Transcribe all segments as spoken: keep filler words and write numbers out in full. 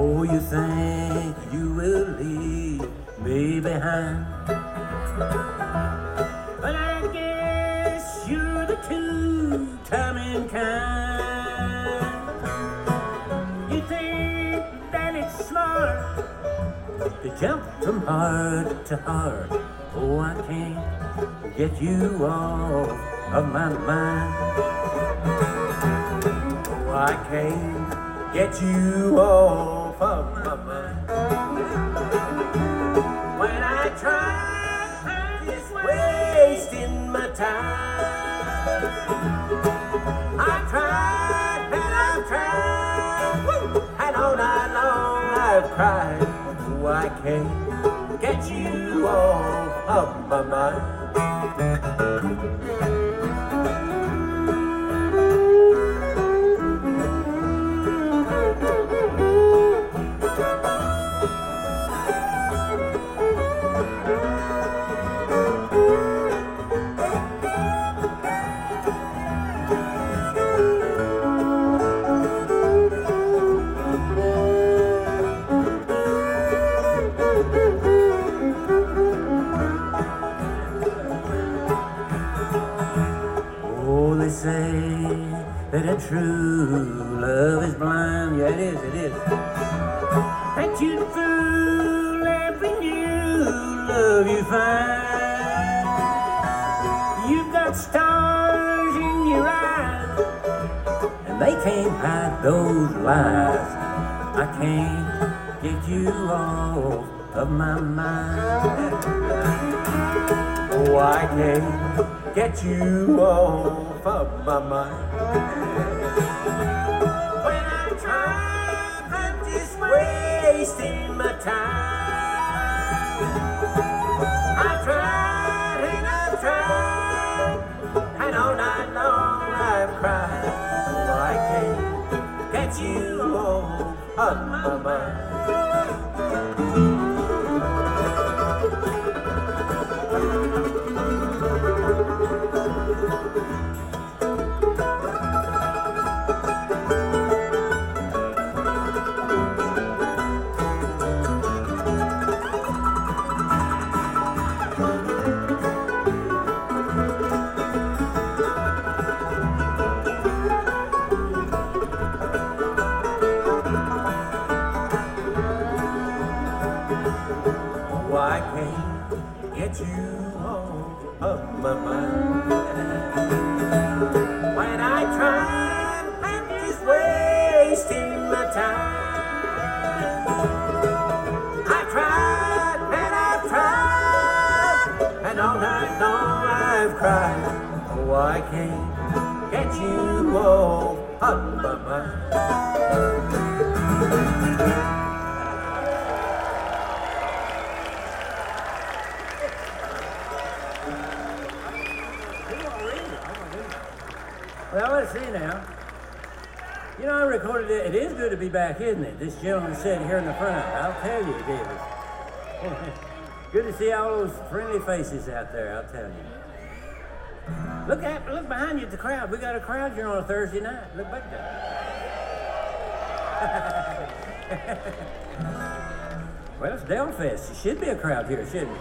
Oh, you think you will leave me behind? But I guess you're the two-timing kind. You think that it's smart to jump from heart to heart. Oh, I can't get you off of my mind. Oh, I can't get you off of my mind. When I try, I'm just wasting my time. I've tried and I've tried, woo, and all night long I've cried. Oh, I can't get you off of my mind. They say that a true love is blind. Yeah, it is, it is. That you fool every new love you find. You've got stars in your eyes, and they can't hide those lies. I can't get you off of my mind. Oh, I can't get you off of my mind. When I try, I'm just wasting my time. I've tried and I've tried, and all night long I've cried. Oh, I can't get you off of my mind. I can't get you off of my mind. When I try, I'm just wasting my time. I tried and I've tried, and all night long I've cried. Oh, I can't get you off of my mind. Well, let's see now. You know, I recorded it. It is good to be back, isn't it? This gentleman said here in the front. I'll tell you, it is. Good to see all those friendly faces out there, I'll tell you. Look at, look behind you at the crowd. We got a crowd here on a Thursday night. Look back there. Well, it's Delfest. There should be a crowd here, shouldn't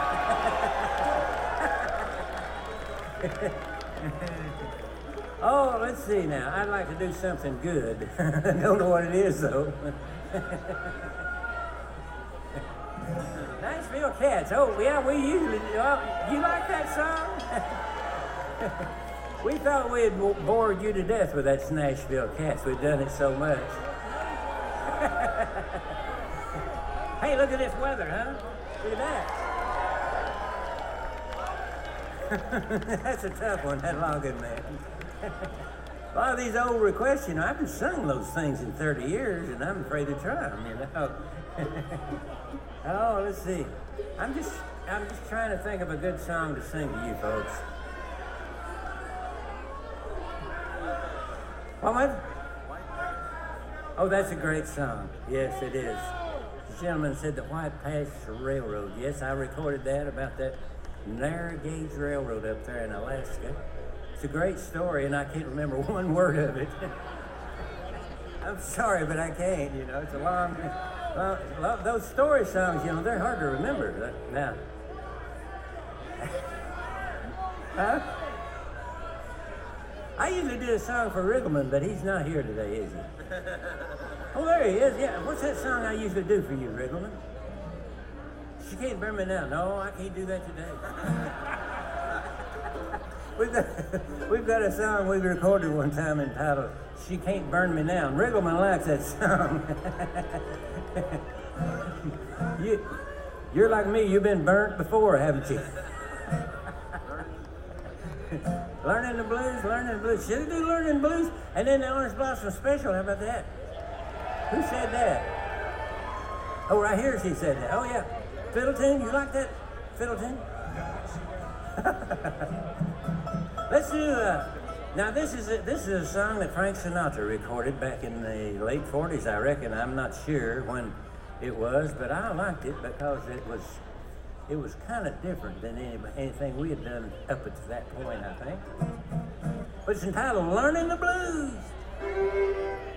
it? Oh, let's see now. I'd like to do something good. I don't know what it is, though. Nashville Cats. Oh, yeah, we usually do. Oh, you like that song? We thought we had bored you to death with that Nashville Cats. We've done it so much. Hey, look at this weather, huh? Look at that. That's a tough one, that Logan man. A lot of these old requests, you know, I haven't sung those things in thirty years, and I'm afraid to try them, you know. Oh, let's see. I'm just, I'm just trying to think of a good song to sing to you folks. What was it? Oh, that's a great song. Yes, it is. The gentleman said the White Pasture Railroad. Yes, I recorded that about that narrow gauge railroad up there in Alaska. It's a great story, and I can't remember one word of it. I'm sorry, but I can't, you know. It's a long, long, long those story songs, you know, they're hard to remember. That, now. Huh? I usually do a song for Riggleman, but he's not here today, is he? Oh, there he is. Yeah. What's that song I usually do for you, Riggleman? She can't burn me now. No, I can't do that today. we've, got, we've got a song we recorded one time entitled She Can't Burn Me Now. And Riggleman likes that song. you, you're like me. You've been burnt before, haven't you? Learning the blues, learning the blues. Should we do learning the blues? And then the Orange Blossom Special, how about that? Who said that? Oh, right here she said that. Oh, yeah. Fiddle tune, you like that fiddle tune? Let's do, uh, now this is, a, this is a song that Frank Sinatra recorded back in the late forties, I reckon. I'm not sure when it was, but I liked it because it was It was kind of different than any, anything we had done up to that point, I think. But it's entitled Learning the Blues.